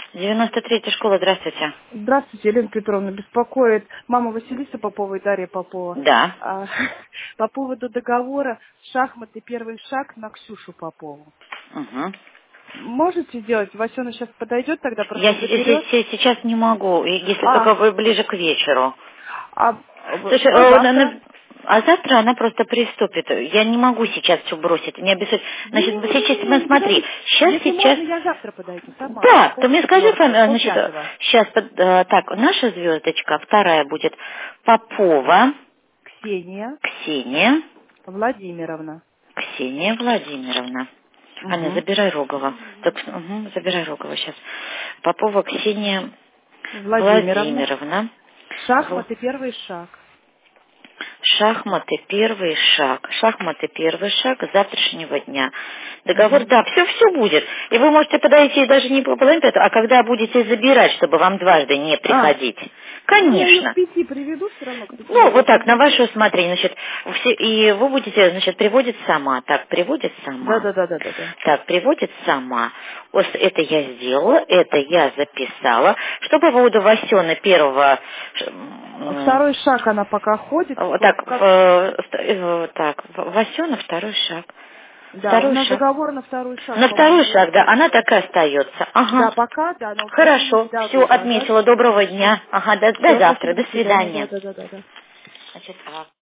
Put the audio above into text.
93-я школа, здравствуйте. Здравствуйте, Елена Петровна. Беспокоит мама Василиса Попова и Дарья Попова. Да. По поводу договора «Шахматы. Первый шаг» на Ксюшу Попову. Угу. Можете сделать? Васёна сейчас подойдет, тогда Я просто заберет. сейчас не могу, если только вы ближе к вечеру. Слушай, завтра? а завтра она просто приступит. Я не могу сейчас все бросить. Не обязательно. Значит, сейчас, Не смотри, говорите. Если сейчас. можно, я завтра подойду сама. Да, то мне скажи, значит, Полпятого. сейчас, так, наша звездочка, вторая будет Попова Ксения Владимировна. Аня, Угу. забирай Рогова. Так, забирай Рогова сейчас. Попова Ксения Владимировна. Владимировна. «Шахматы. Первый шаг». Шахматы первый шаг. Шахматы первый шаг с завтрашнего дня. Договор, Угу. да, все будет. И вы можете подойти даже не по половине пятого, а когда будете забирать, чтобы вам дважды не приходить. Я ее к Конечно. 5 приведу все равно, к 5 Ну, я вот так, приду. на ваше усмотрение, значит, и вы будете, значит, приводит сама. Так, приводит сама. Да. Так, приводит сама. Вот это я сделала, это я записала. Что по поводу Васёны первого... Второй шаг она пока ходит. Так, Васёна второй шаг. Да, у Второй нас шаг. договор на второй шаг, На второй по-моему, шаг, да, она расписан. так и остается. Да, Ага. пока, да, но прошу не Хорошо, все, забыть, ага. отметила. Доброго дня. Ага, до Все, завтра, спасибо, до до свидания, свидания. да. Значит,